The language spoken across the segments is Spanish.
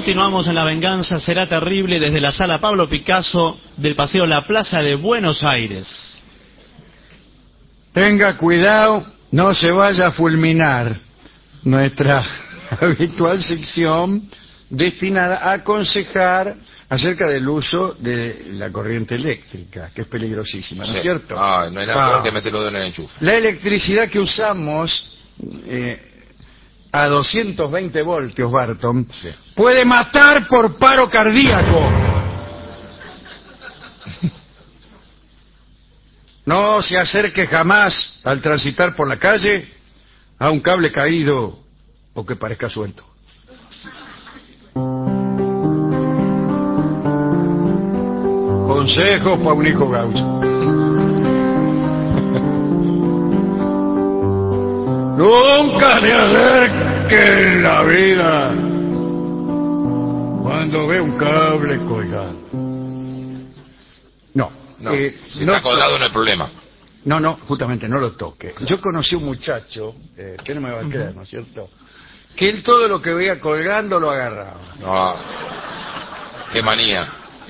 Continuamos en La Venganza Será Terrible desde la Sala Pablo Picasso del Paseo La Plaza de Buenos Aires. Tenga cuidado, no se vaya a fulminar. Nuestra habitual sección destinada a aconsejar acerca del uso de la corriente eléctrica, que es peligrosísima, ¿no es cierto? No hay nada peor que meterlo en el enchufe. La electricidad que usamos a 220 voltios, Barton, puede matar por paro cardíaco. No se acerque jamás al transitar por la calle a un cable caído o que parezca suelto. Consejos para un hijo gaucho. Nunca se acerque en la vida cuando ve un cable colgado. No. Si está colgado no hay problema. No, justamente no lo toque. Yo conocí un muchacho, que no me va a creer, ¿no es cierto? Que él todo lo que veía colgando lo agarraba. No. Qué manía.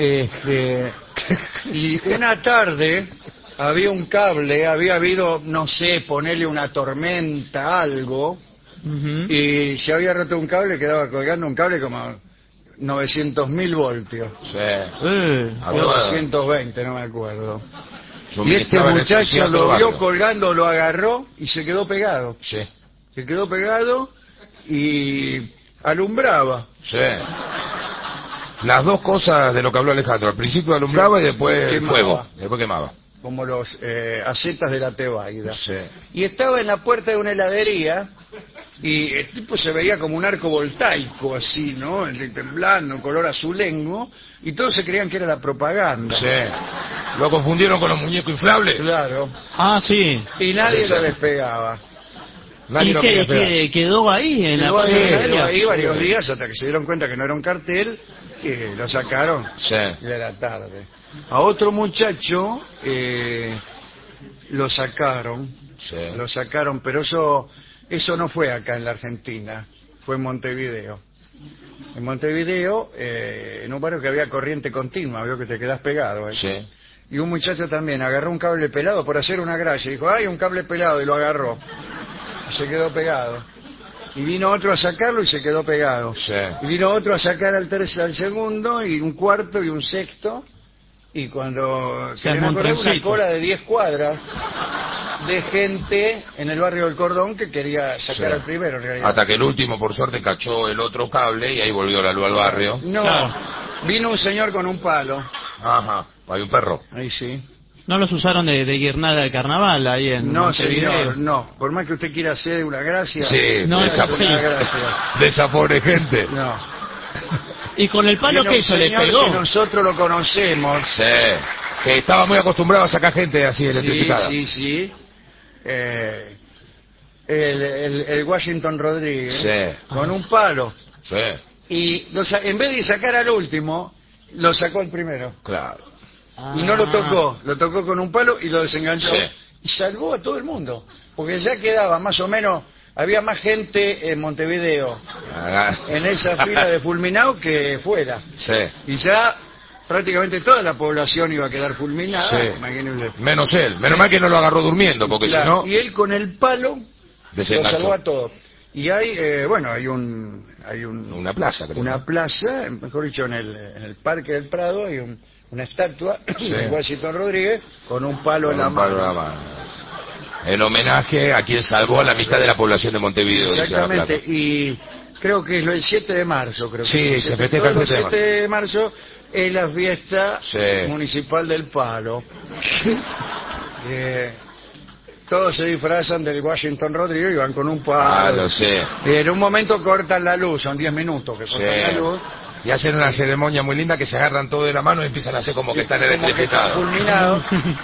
Y una tarde había un cable, había habido, no sé, ponerle una tormenta, algo, y se había roto un cable, quedaba colgando un cable como 900.000 voltios. Sí. O 220, no me acuerdo. Y Suministraba este muchacho electricidad a todo lo el vio barrio. colgando, lo agarró y se quedó pegado. Sí. Se quedó pegado y alumbraba. Sí. Las dos cosas de lo que habló Alejandro. Al principio alumbraba y después Quemaba. fuego. Después quemaba. Como los acetas de la Tebaida. Sí. Y estaba en la puerta de una heladería y el tipo se veía como un arco voltaico así, ¿no? Temblando, color azulengo, y todos se creían que era la propaganda. Sí. ¿Lo confundieron con los muñecos inflables? Claro. Ah, sí. Y nadie lo despegaba. Nadie ¿Y lo quería pegar. qué quedó ahí en Quedó la ahí, heladería? ahí varios días hasta que se dieron cuenta que no era un cartel y lo sacaron. Sí. Ya era tarde. A otro muchacho lo sacaron. Sí. Lo sacaron, pero eso no fue acá en la Argentina, fue en Montevideo. En Montevideo, en un barrio que había corriente continua, veo que te quedás pegado. Sí. Y un muchacho también agarró un cable pelado por hacer una gracia. Dijo, ¡ay, un cable pelado! Y lo agarró. Y se quedó pegado. Y vino otro a sacarlo y se quedó pegado. Sí. Y vino otro a sacar al segundo, y un cuarto y un sexto. Y cuando se le ocurrió una cola de 10 cuadras de gente en el barrio del Cordón que quería sacar al primero, en realidad. Hasta que el último, por suerte, cachó el otro cable y ahí volvió la luz al barrio. No, Claro. vino un señor con un palo. Ajá. Hay un perro. Ahí sí. ¿No los usaron de guirnalda de carnaval ahí en No, Montevideo? señor, no. Por más que usted quiera hacer una gracia. Sí, No, de es esa, así. Una gracia. de esa pobre gente. No. ¿Y con el palo Vino que un hizo? ¿Le señor pegó? que nosotros lo conocemos. Sí. Que estaba muy acostumbrado a sacar gente así electrificada. Sí. El Washington Rodríguez. Sí. Con un palo. Sí. Y en vez de sacar al último, lo sacó al primero. Claro. Y no lo tocó con un palo y lo desenganchó. Sí. Y salvó a todo el mundo. Porque ya quedaba más o menos, había más gente en Montevideo, en esa fila de fulminado que fuera. Sí. Y ya prácticamente toda la población iba a quedar fulminada. Sí. Imagínense. Menos él. Menos mal que no lo agarró durmiendo, porque Claro, si no, y él con el palo lo desenganchó. salvó a todos. Y hay, hay Una plaza, creo. una plaza, mejor dicho, en el Parque del Prado hay una estatua de Washington Rodríguez con un palo en la Con un palo mano. en la mano. En homenaje a quien salvó a la mitad de la población de Montevideo. dice la Exactamente, placa. y creo que es el 7 de marzo, creo que Sí, es. se festeja el Todos los 7 de 7 de marzo es la fiesta Sí. municipal del palo. Todos se disfrazan del Washington Rodríguez y van con un palo. Ah, lo sé. Y en un momento cortan la luz, son 10 minutos que cortan Sí. la luz. Y hacen una ceremonia muy linda que se agarran todo de la mano y empiezan a hacer como que están Como que están electrificados. fulminados.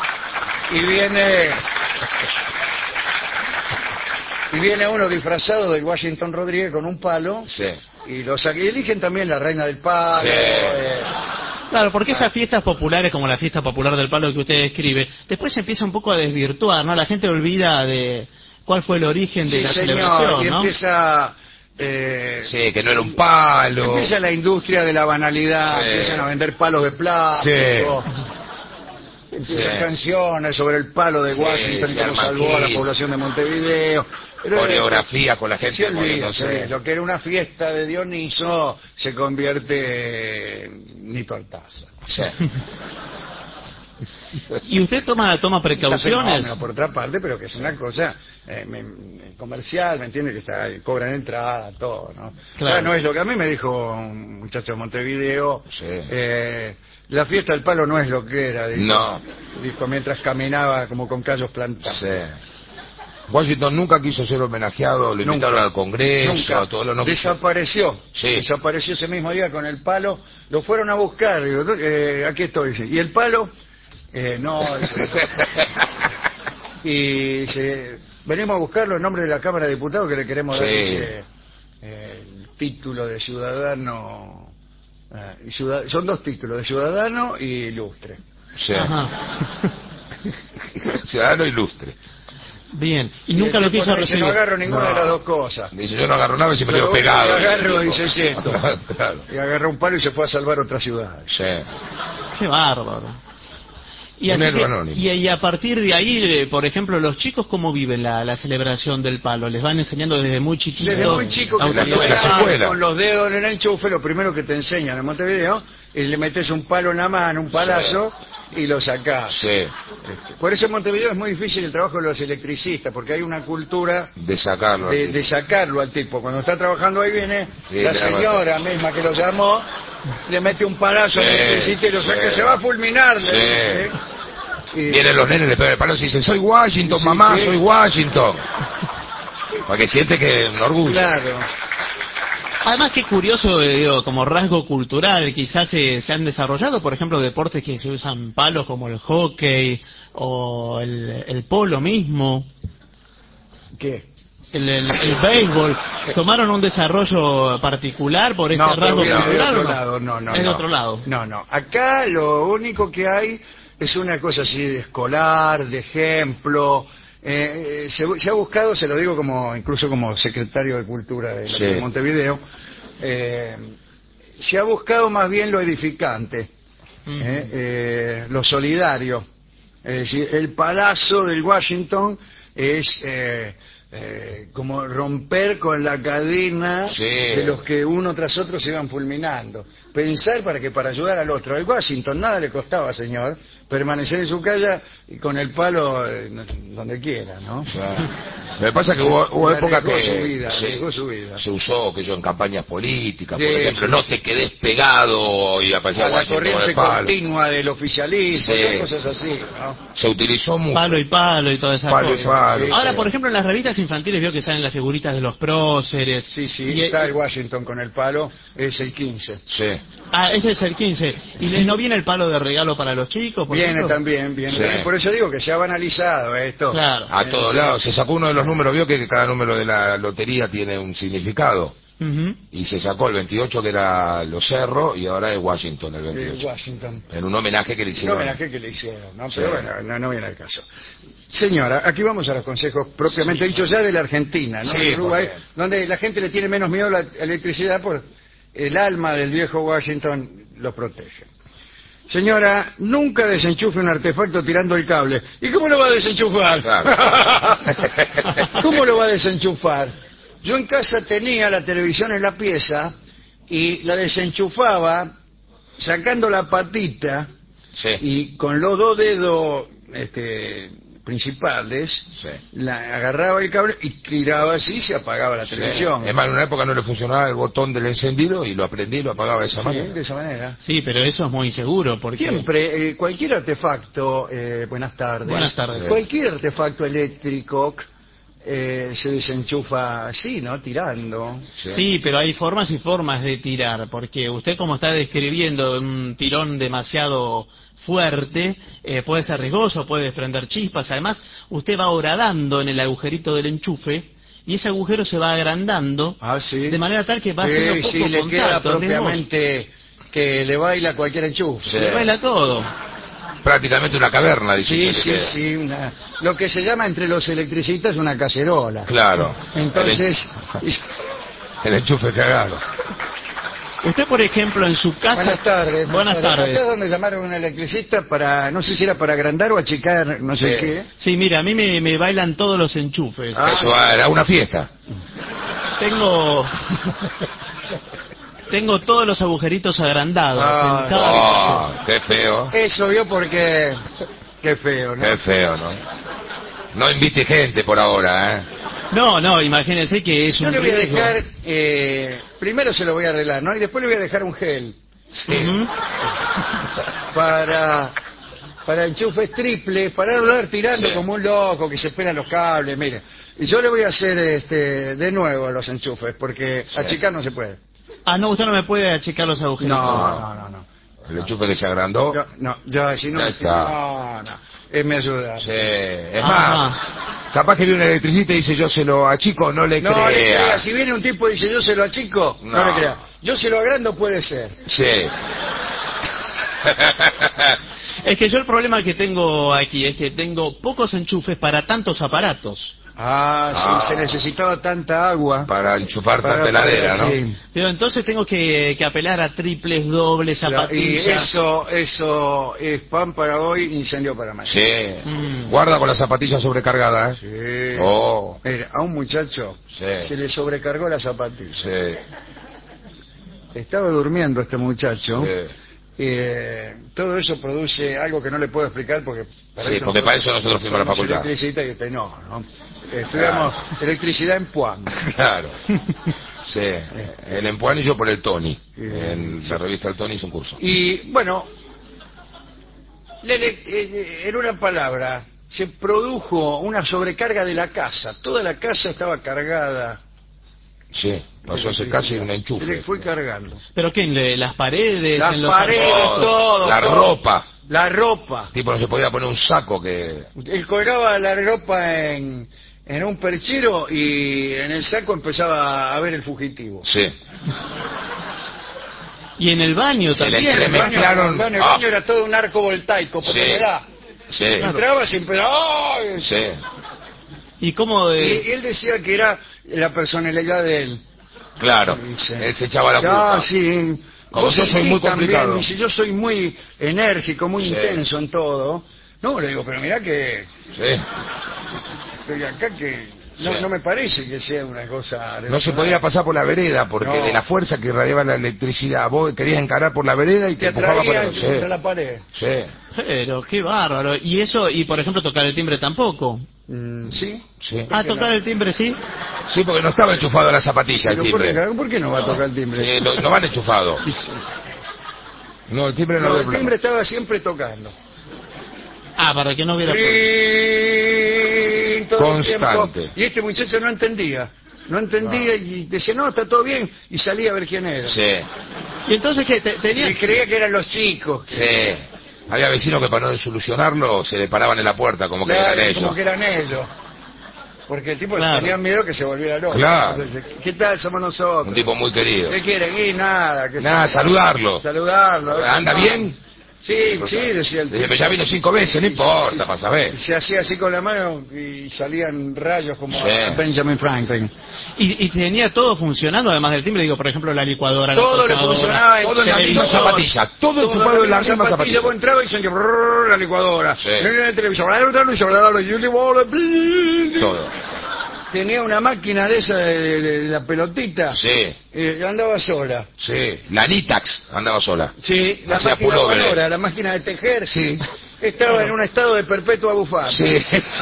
Y viene uno disfrazado del Washington Rodríguez con un palo. Sí. Y y eligen también la reina del palo. Sí. Claro, porque esas fiestas populares como la fiesta popular del palo que usted describe, después se empieza un poco a desvirtuar, ¿no? La gente olvida de cuál fue el origen de Sí, la señor, celebración, y ¿no? empieza Sí, que no era un palo. Empieza la industria de la banalidad, Sí. empiezan a vender palos de plástico. Empiezan Sí. canciones sobre el palo de Sí, Washington, se cómo arma salvó a la Kiss. población de Montevideo. Pero, Coreografía con la se gente olvida, moviéndose. lo que era una fiesta de Dioniso se convierte en Nito Altaza. Sí. ¿Y usted toma precauciones? Fenómeno, por otra parte, pero que es una cosa comercial, ¿me entiende? Que cobran entrada, todo, ¿no? Claro. No es lo que a mí me dijo un muchacho de Montevideo. Sí. La fiesta del palo no es lo que era, dijo, No. dijo mientras caminaba como con callos plantados. Sí. Washington nunca quiso ser homenajeado, lo invitaron al Congreso, Nunca. todo lo no quiso. Desapareció. Sí. Desapareció ese mismo día con el palo. Lo fueron a buscar. Digo, aquí estoy. Dice. ¿Y el palo? No. Y dice, venimos a buscarlo en nombre de la Cámara de Diputados que le queremos dar Sí. ese, el título de ciudadano. Son dos títulos, de ciudadano y ilustre. Sí. Ajá. Ciudadano ilustre. Bien. ¿Y nunca lo el tipo quiso dice, recibir? no agarro ninguna No. de las dos cosas. Dice, yo no agarro nada y siempre Pero digo pegado. lo agarro dice y el dice tipo. esto. Claro. Y agarró un palo y se fue a salvar otra ciudad. Sí. Qué bárbaro. Y, Un así héroe que- anónimo. y a partir de ahí, por ejemplo, los chicos, ¿cómo viven la celebración del palo? ¿Les van enseñando desde muy chiquitos? Desde muy chico que En la cuando escuela. vas con los dedos en el enchufe, lo primero que te enseñan en Montevideo es le metes un palo en la mano, un palazo, y lo sacás. Sí. Por eso en Montevideo es muy difícil el trabajo de los electricistas, porque hay una cultura De sacarlo. de sacarlo al tipo. Cuando está trabajando ahí viene Sí, la le señora misma que lo llamó, le mete un palazo al Sí, electricista y lo saca, sí. se va a fulminar. Sí. Le dice. Y- Vienen los nenes, le pegan el palo y dicen, soy Washington, Sí, mamá, ¿qué? soy Washington. Porque siente que es un orgullo. Claro. Además, qué curioso, digo, como rasgo cultural, quizás se han desarrollado, por ejemplo, deportes que se usan palos como el hockey o el polo mismo, ¿Qué? el béisbol. ¿Tomaron un desarrollo particular por este No, pero rasgo viene de cultural otro o no? lado, no. Es de otro lado. No. Acá lo único que hay es una cosa así de escolar, de ejemplo. Se ha buscado, se lo digo incluso como secretario de Cultura de, Sí. de Montevideo, se ha buscado más bien lo edificante, lo solidario. Es decir, el palazo del Washington es como romper con la cadena Sí. de los que uno tras otro se iban fulminando. Pensar para ayudar al otro. Al Washington nada le costaba, señor, permanecer en su calle y con el palo donde quiera, ¿no? Claro. Lo que pasa es que hubo época Arriesgó que su vida, sí, arriesgó su vida. se usó que yo en campañas políticas, por Sí, ejemplo, sí, no sí. te quedes pegado y aparecía A la Washington con corriente el palo. continua del oficialismo, Sí. cosas así, ¿no? Se utilizó mucho. Palo y todas esas Palo y cosas. palo, Ahora, sí. por ejemplo, en las revistas infantiles veo que salen las figuritas de los próceres. Sí, Y- está el Washington con el palo, es el 15. Sí. ese es el 15. ¿Y no viene el palo de regalo para los chicos? Por Viene ejemplo? también. Sí. Por eso digo que se ha banalizado esto. Claro. A todos lados. Se sacó uno de los números, vio que cada número de la lotería tiene un significado. Ujú. Y se sacó el 28 que era Los Cerros y ahora es Washington el 28. Washington. En un homenaje que le Un hicieron. homenaje que le hicieron, ¿no? Sí. Pero bueno, no viene al caso. Señora, aquí vamos a los consejos propiamente dichos ya de la Argentina, ¿no? Sí, De Uruguay, porque- donde la gente le tiene menos miedo a la electricidad por el alma del viejo Washington lo protege. Señora, nunca desenchufe un artefacto tirando el cable. ¿Y cómo lo va a desenchufar? Claro. ¿Cómo lo va a desenchufar? Yo en casa tenía la televisión en la pieza y la desenchufaba sacando la patita Sí. y con los dos dedos principales Sí. la agarraba el cable y tiraba así y se apagaba la Sí. televisión. Es más, en una época no le funcionaba el botón del encendido y lo aprendí y lo apagaba de esa Sí, manera. de esa manera. Sí, pero eso es muy inseguro porque... Siempre, cualquier artefacto, buenas tardes. Buenas tardes. Cualquier artefacto eléctrico se desenchufa así, ¿no? Tirando. Sí, pero hay formas y formas de tirar, porque usted como está describiendo un tirón demasiado fuerte, puede ser riesgoso, puede desprender chispas, además usted va horadando en el agujerito del enchufe y ese agujero se va agrandando Ah, sí. de manera tal que va haciendo poco sí, le queda contacto, es riesgoso. propiamente que le baila cualquier enchufe. Sí. Le baila todo. Prácticamente una caverna, dice Sí, usted, sí, que- sí, lo que se llama entre los electricistas una cacerola. Claro. Entonces, El enchufe cagado. Usted, por ejemplo, en su casa... Buenas tardes. Buenas tardes. Acá es donde llamaron a un electricista para, no sé si era para agrandar o achicar, no sé Sí. qué. Sí, mira, a mí me bailan todos los enchufes. Eso era una fiesta. Tengo todos los agujeritos agrandados. Ah, en cada habitación. Qué feo. Eso vio porque... Qué feo, ¿no? Qué feo, ¿no? No invite gente por ahora, ¿eh? No, imagínense que es Yo un le voy a riesgo. dejar, primero se lo voy a arreglar, ¿no? Y después le voy a dejar un gel Sí. Ujú. para enchufes triples, para no andar tirando Sí. como un loco que se pelan los cables, mire. Y yo le voy a hacer de nuevo los enchufes, porque Sí. achicar no se puede. Ah, no, usted no me puede achicar los agujeritos. No. El enchufe que se agrandó. Yo, si no, Ya está. no. Me ayuda. Sí. Es Ajá. más, capaz que viene un electricista y dice yo se lo achico, no le No le crea. crea, si viene un tipo y dice yo se lo achico, no No. le crea. Yo se lo agrando, puede ser. Sí. Es que yo el problema que tengo aquí es que tengo pocos enchufes para tantos aparatos. Sí, se necesitaba tanta agua. Para enchufar tanta heladera, ¿no? Sí. Pero entonces tengo que apelar a triples, dobles, Y zapatillas. eso es pan para hoy, incendio para mañana. Sí. Mm. Guarda con las zapatillas sobrecargadas, ¿eh? Sí. Oh. Mira, a un muchacho Sí. se le sobrecargó la zapatilla. Sí. Estaba durmiendo este muchacho. Sí. Todo eso produce algo que no le puedo explicar porque Sí, porque para eso nosotros fuimos a la facultad. Electricidad y usted no. Estudiamos electricidad en Puan. Claro. Sí. El Empuán y yo por el Tony. En la revista El Tony hizo un curso. Y bueno, en una palabra, se produjo una sobrecarga de la casa. Toda la casa estaba cargada. Sí. Pasó a ser casi un Se le enchufe. fue cargando. ¿Pero qué? ¿En las paredes? Las en los paredes, arcos? todo. La todo. ropa. La ropa. Tipo, no se podía poner un saco que... Él colgaba la ropa en un perchero y en el saco empezaba a ver el fugitivo. Sí. Y en el baño Se le también. entremezclaron. El baño era todo un arco voltaico, porque Sí. ¿verdad? Sí. Entraba siempre. ¡Ay! Sí. ¿Y cómo? Y él decía que era la personalidad de él. Claro. Dice. Él se echaba la culpa. Sí. Como yo soy muy complicado. También, dice, yo soy muy enérgico, muy Sí. intenso en todo. No, le digo, pero mirá que Sí. acá que no, Sí. no me parece que sea una cosa... No se podía pasar por la vereda porque No. de la fuerza que irradiaba la electricidad. Vos querías encarar por la vereda y te Te empujaba por atraía el... contra la pared. Sí. Pero qué bárbaro. ¿Y eso? Y por ejemplo tocar el timbre tampoco. ¿Sí? Sí. Ah, qué tocar no? el timbre sí. Sí, porque no estaba enchufado a la zapatilla el Pero timbre. ¿por qué no va a tocar el timbre? Sí, no van enchufados. No, el timbre no No, lo el timbre estaba siempre tocando. Ah, para que no hubiera... Ring, todo el Constante. tiempo. Y este muchacho no entendía. No entendía y decía, no, está todo bien. Y salía a ver quién era. Sí, ¿Y entonces qué? ¿Tenía? Y creía que eran los chicos. sí. Había vecinos que para no solucionarlo se le paraban en la puerta como que Claro, eran ellos. como que eran ellos. Porque el tipo Claro. tenía miedo que se volviera loco. Claro. Entonces, ¿qué tal? Somos nosotros. Un tipo muy querido. ¿Qué quieren? Y nada. Nada, saludarlo. Saludarlo. ¿Anda bien? Sí, sí, decía el Dice, tipo. pero ya vino 5 veces, no importa, para saber. Y se hacía así con la mano y salían rayos como Sí. a Benjamin Franklin. Y tenía todo funcionando, además del timbre, digo, por ejemplo, la licuadora, Todo la le tostadora, funcionaba Todo en la misma televisor. zapatilla, todo enchufado en la misma zapatilla. Vos entrabas y sonaba la licuadora. Sí. El televisor. Todo. Tenía una máquina de esa de la pelotita. Sí, Andaba sola. sí. La Nitax andaba sola. Sí, la Hacía máquina pullover. voladora, la máquina de tejer. Sí. Estaba en un estado de perpetua bufanda. Sí.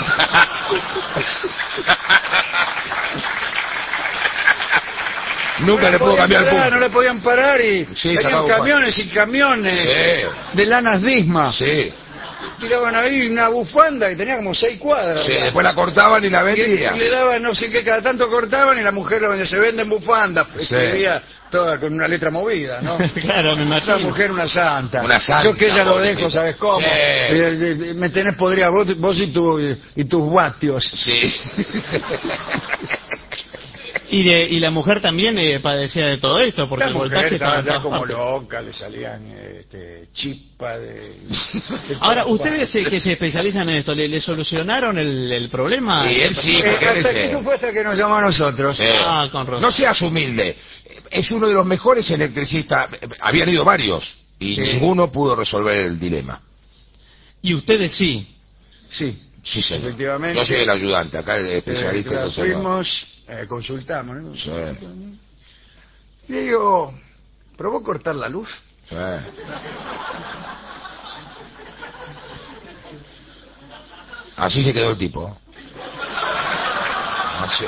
Nunca le puedo cambiar el parar, punto. no le podían parar y Sí, venían sacaba camiones y camiones Sí, de lanas Disma. sí. Tiraban ahí una bufanda que tenía como 6 cuadras. Sí, después la cortaban y la Y vendían. le daban no sé qué, cada tanto cortaban y la mujer lo vendía, se venden bufandas. Sí. Escribía toda con una letra movida, ¿no? Claro, me Una imagino. mujer, una santa. Una santa, Yo que ella lo pobrecita. dejo, ¿sabes cómo? Sí. Me tenés podrida vos y tus vatios. Sí. Y la mujer también padecía de todo esto, porque La el voltaje mujer estaba en ya todas como partes. loca, le salían chispas de Ahora, todas ustedes partes. que se especializan en esto, ¿le solucionaron el problema? Y él sí, porque él Hasta que es, eso fue hasta que nos llamó a nosotros. sí. Ah, con razón. No seas humilde. Es uno de los mejores electricistas. Habían ido varios y Sí. ninguno pudo resolver el dilema. Y ustedes sí. Sí, Sí, señor. efectivamente. Yo soy el ayudante, acá el especialista es Claro, el señor. fuimos, consultamos, ¿no? Sí, Y le digo, ¿probó cortar la luz? sí. Así se quedó el tipo. Así.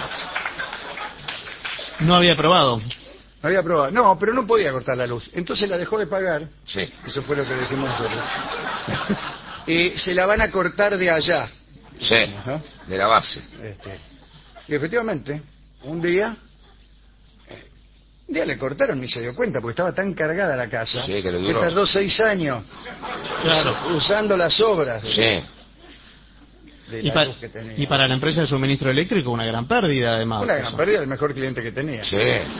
No había probado. No había probado. No, pero no podía cortar la luz. Entonces la dejó de pagar. Sí. Eso fue lo que dijimos nosotros. Y se la van a cortar de allá. Sí, Ajá. de la base. Y efectivamente, un día le cortaron ni se dio cuenta porque estaba tan cargada la casa Sí, que le duró. tardó 6 años Claro. usando las obras Sí. de Y, la luz que tenía. y para la empresa de suministro eléctrico una gran pérdida, además. Una gran pérdida, el mejor cliente que tenía. Sí.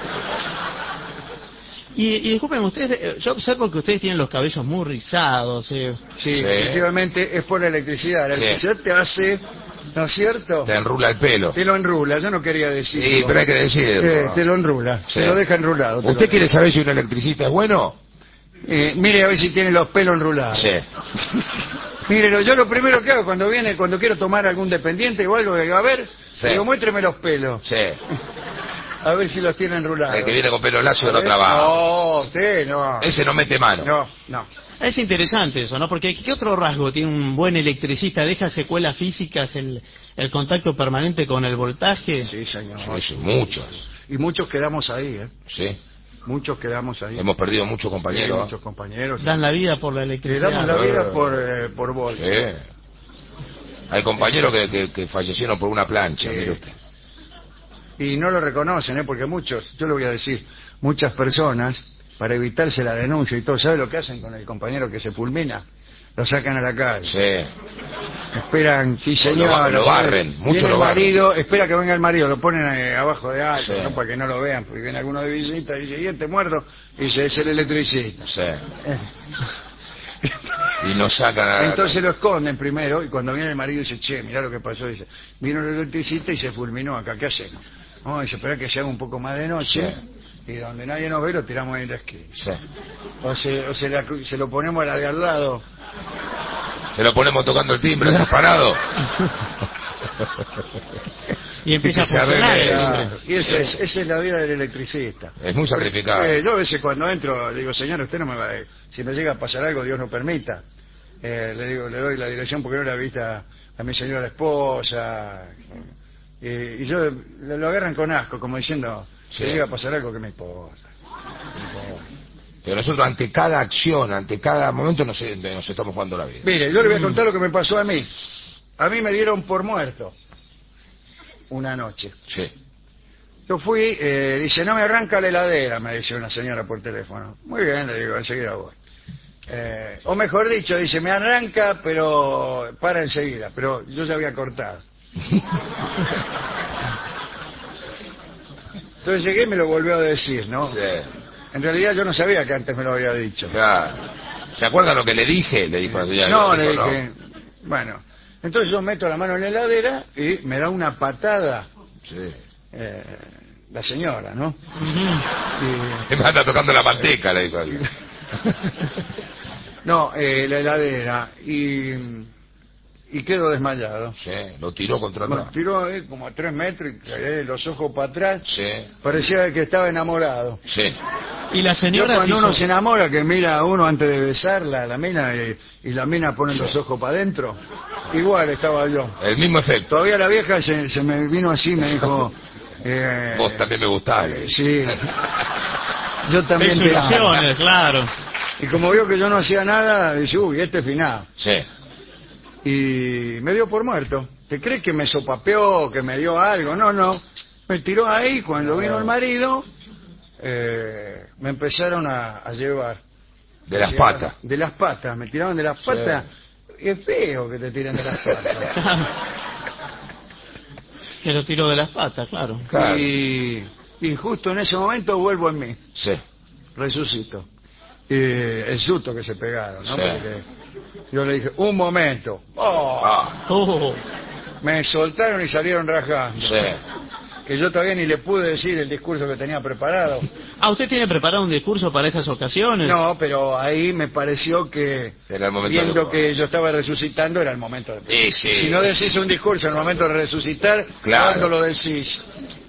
Y disculpen, ustedes, yo observo que ustedes tienen los cabellos muy rizados. Sí, Sí. efectivamente es por la electricidad. La Sí. electricidad te hace, ¿no es cierto? Te enrula el pelo. Te lo enrula, yo no quería decirlo. Sí, pero hay que decirlo. Te lo enrula, Sí. te lo deja enrulado. te ¿Usted lo quiere deja. saber si un electricista es bueno? Mire a ver si tiene los pelos enrulados. Sí. Mire, yo lo primero que hago cuando quiero tomar algún dependiente o algo, digo, a ver, Sí. digo, muéstreme los pelos, Sí. a ver si los tiene enrulados. El que viene con pelo lacio A no ver. trabaja. No, usted no. Ese no mete mano. No. Es interesante eso, ¿no? Porque ¿qué otro rasgo tiene un buen electricista? ¿Deja secuelas físicas el contacto permanente con el voltaje? Sí, señor. Sí, sí, muchos. Y muchos quedamos ahí, ¿eh? Sí. Muchos quedamos ahí. Hemos perdido muchos Sí, compañeros. muchos compañeros. Dan la vida por la Le electricidad. damos la vida por Volt. Sí. Hay compañeros que fallecieron por una plancha, Sí. mire usted. Y no lo reconocen, ¿eh? Porque muchos, yo le voy a decir, muchas personas, para evitarse la denuncia y todo, ¿sabe lo que hacen con el compañero que se fulmina? Lo sacan a la calle. Sí. Esperan, sí señor. Lo barren, mucho Viene lo el barren. marido, espera que venga el marido, lo ponen abajo de algo, Sí. ¿no? Para que no lo vean, porque viene alguno de visita y dice, ¿y este muerto? Y dice, es el electricista. Sí. Y nos sacan a la Entonces lo esconden primero y cuando viene el marido dice, che, mirá lo que pasó, dice, vino el electricista y se fulminó acá, ¿qué hacemos? Vamos a esperar que se haga un poco más de noche y donde nadie nos ve lo tiramos ahí en la esquina. Sí. O se lo ponemos a la de al lado. Se lo ponemos tocando el timbre, ¿estás parado? Y empieza a Que se funcionar arregle, el Claro, timbre. y esa es la vida del electricista. Es muy sacrificado. Yo a veces cuando entro digo, señor, usted no me va si me llega a pasar algo, Dios no permita. Le doy la dirección porque no la vista a mi señora esposa. Y yo lo agarran con asco, como diciendo, si Sí. llega a pasar algo, que me importa. Pero nosotros ante cada acción, ante cada momento nos estamos jugando la vida. Mire, yo le voy a contar lo que me pasó a mí. A mí me dieron por muerto una noche. Sí. Yo fui, dice, no me arranca la heladera, me dice una señora por teléfono. Muy bien, le digo, enseguida voy. O mejor dicho, dice, me arranca, pero para enseguida, pero yo ya había cortado. Entonces llegué y me lo volvió a decir, ¿no? Sí. En realidad yo no sabía que antes me lo había dicho. Claro. ¿Se acuerda lo que le dije? Le dijo la señora. No, Lo le dijo, dije, bueno, entonces yo meto la mano en la heladera y me da una patada Sí. la señora, ¿no? Ujú. Me anda tocando la manteca, le dijo. No, la heladera y quedo desmayado. Sí, lo tiró contra Me atrás. tiró como a 3 metros y caí los ojos para atrás. Sí, Parecía que estaba enamorado. sí. Y la Yo señora cuando se uno hizo- se enamora, que mira a uno antes de besarla, la mina, y la mina pone los ojos para adentro, igual estaba yo. El mismo efecto. Todavía la vieja se me vino así, me dijo... Vos también me gustás. le dije. Sí. Yo también hizo te amo. ilusiones, claro. Y como vio que yo no hacía nada, dice, uy, este final. Sí. Y me dio por muerto. ¿Te crees que me sopapeó, que me dio algo? No, no. Me tiró ahí, cuando vino el marido, me empezaron a llevar. De las patas. De las patas, me tiraban de las Sí. patas. Y es feo que te tiren de las patas. Que lo tiró de las patas, claro. Claro. Y y justo en ese momento vuelvo en mí, Sí. resucito. Y el susto que se pegaron, ¿no? Sí. Porque yo le dije, un momento. ¡Oh! Ah, Oh, Me soltaron y salieron rajando. sí. Que yo todavía ni le pude decir el discurso que tenía preparado. ¿usted tiene preparado un discurso para esas ocasiones? No, pero ahí me pareció que, Era el momento viendo adecuado. que yo estaba resucitando, era el momento de... Y sí. Si no decís un discurso en el momento de resucitar, Claro. ¿cuándo lo decís?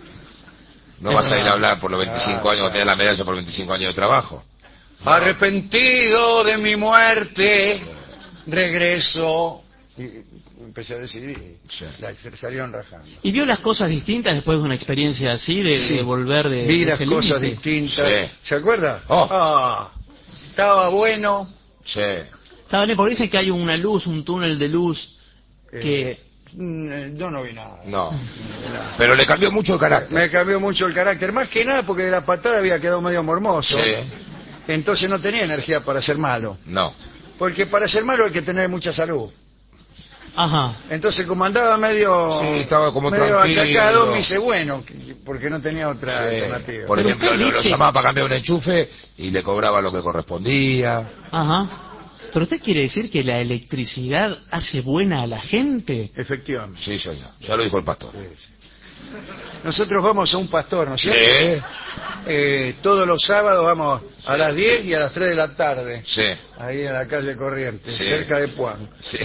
No vas a ir a hablar por los 25 años, tenés la medalla por 25 años de trabajo. Arrepentido de mi muerte, regreso. Y empecé a decir y Sí. salieron rajando. ¿Y vio las cosas distintas después de una experiencia así, de volver de Vi de las ese cosas límite? distintas. Sí. ¿Se acuerda? Oh. Estaba bueno. Sí. Está bien, porque dicen que hay una luz, un túnel de luz que... Yo no vi nada. No. Pero le cambió mucho el carácter. Me cambió mucho el carácter, más que nada porque de la patada había quedado medio mormoso. Sí. Entonces no tenía energía para ser malo. No. Porque para ser malo hay que tener mucha salud. Ajá. Entonces como andaba medio, Sí, estaba como medio tranquilo. achacado, me hice bueno, porque no tenía otra Sí. alternativa. Por Pero ejemplo, usted lo dice- llamaba para cambiar un enchufe y le cobraba lo que correspondía. Ajá. ¿Pero usted quiere decir que la electricidad hace buena a la gente? Efectivamente. Sí, señor. Ya lo dijo el pastor. Nosotros vamos a un pastor, ¿no es Sí. cierto? Todos los sábados vamos a las 10 y a las 3 de la tarde, Sí. ahí en la calle Corrientes, Sí. cerca de Puan. Sí.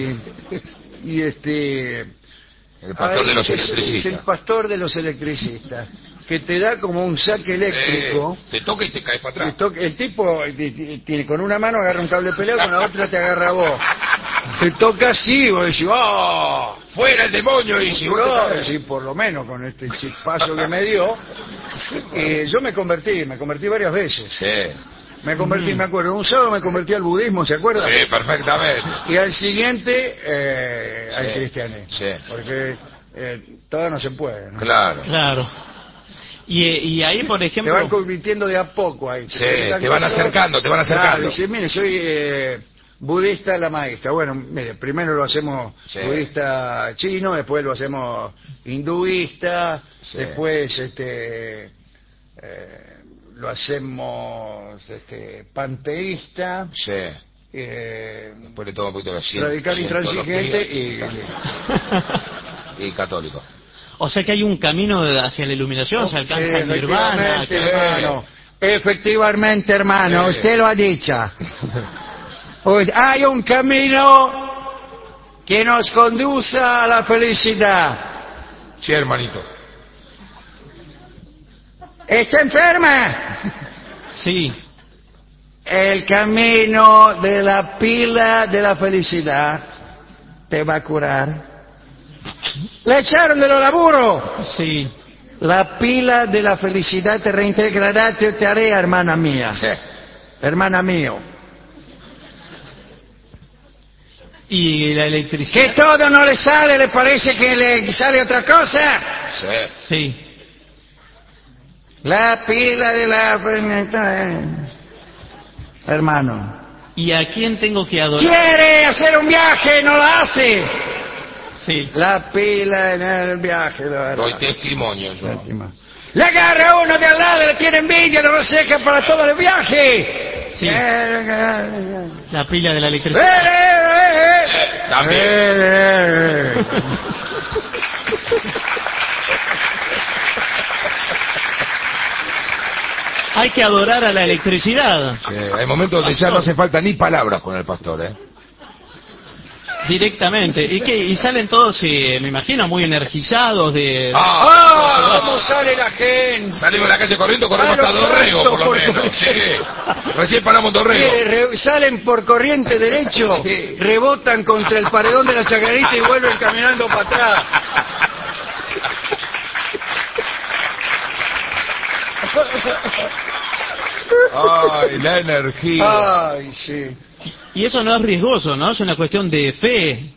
Y El pastor ahí de los es el electricistas. pastor de los electricistas, que te da como un saque eléctrico. Te toca y te caes para atrás. El tipo tiene con una mano agarra un cable peleado, con la otra te agarra a vos. Te toca así, vos decís, ¡oh! ¡Fuera el demonio! Y si vos te No, caes- sí, por lo menos con este chispazo que me dio. Yo me convertí varias veces. Sí. Me convertí, me acuerdo, un sábado me convertí al budismo, ¿se acuerda? Sí, perfectamente. Y al siguiente al Sí, cristianismo. sí. Porque todo no se puede, ¿no? Claro. Claro. Y ahí, por Te ejemplo... van convirtiendo de a poco ahí. Sí, te van acercando, te van acercando. Claro, dice, mire, soy budista la maestra. Bueno, mire, primero lo hacemos Sí. budista chino, después lo hacemos hinduista, Sí. después lo hacemos panteísta, Sí. Después le toma un poquito de radical intransigente y católico. O sea que hay un camino hacia la iluminación, se alcanza el nirvana. efectivamente, que- hermano. Efectivamente, hermano, Sí. usted lo ha dicho. Hay un camino que nos conduce a la felicidad. Sí, hermanito. ¿Está enferma? Sí. El camino de la pila de la felicidad te va a curar. Le echaron de los laburos. Sí. La pila de la felicidad te reintegrará tu tarea, hermana mía. Sí. Hermana mío. Y la Que electricidad. todo no le sale, le parece que le sale otra cosa. Sí. Sí. La pila de la felicidad. Hermano. ¿Y a quién tengo que adorar? Quiere hacer un viaje, no lo hace. Sí. La pila en el viaje, la verdad. Doy testimonio yo. Le agarra uno de al lado, le tiene envidia, lo reseca para todo el viaje. Sí. La pila de la electricidad. También. Hay que adorar a la electricidad Sí, hay momentos donde ya no hace falta ni palabras con el pastor, ¿eh? directamente. Y salen todos, me imagino, muy energizados de... ¡Ah! ¿Cómo sale la gente? Salimos a la calle corriendo, corremos Ah, hasta los Dorrego, por lo saltos por- menos. Sí. Recién paramos Dorrego. Mire, salen por corriente derecho, Sí. rebotan contra el paredón de la chacarita y vuelven caminando para atrás. Ay, la energía. Ay, sí. Y eso no es riesgoso, ¿no? Es una cuestión de fe.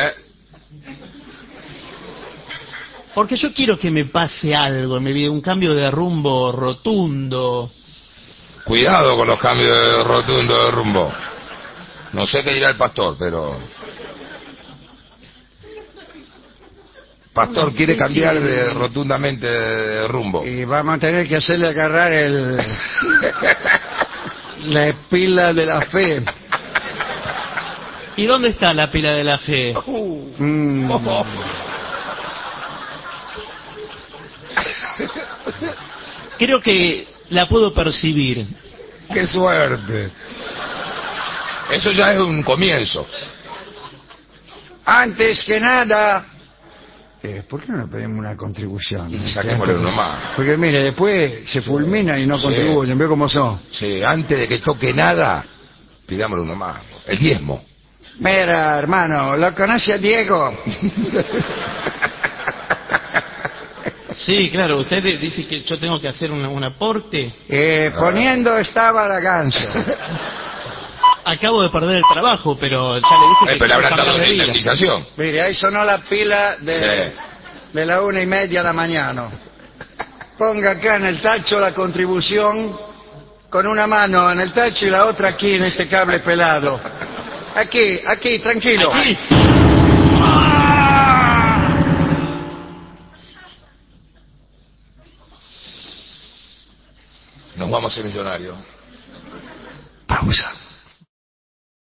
Porque yo quiero que me pase algo en mi vida, un cambio de rumbo rotundo. Cuidado con los cambios de rotundo de rumbo. No sé qué dirá el pastor, pero... Pastor quiere Sí, cambiar sí. rotundamente de rumbo. Y vamos a tener que hacerle agarrar la pila de la fe. ¿Y dónde está la pila de la fe? Mm. Creo que la puedo percibir. ¡Qué suerte! Eso ya es un comienzo. Antes que nada, ¿por qué no le pedimos una contribución? Y saquémosle uno más. Porque mire, después se fulmina y no Sí. contribuyen, ¿ve cómo son? Sí, antes de que toque nada, pidámosle uno más. El diezmo. Mira, hermano, ¿lo conoce a Diego? Sí, claro, usted dice que yo tengo que hacer un aporte. Poniendo estaba la ganso. Acabo de perder el trabajo, pero ya le dije que Pero le habrán quiero dado cambiar una de vida. indemnización. Mire, ahí sonó la pila de la 1:30 de la mañana. Ponga acá en el tacho la contribución con una mano en el tacho y la otra aquí en este cable pelado. Aquí, tranquilo. Aquí. Nos vamos a ser millonarios. Pausa.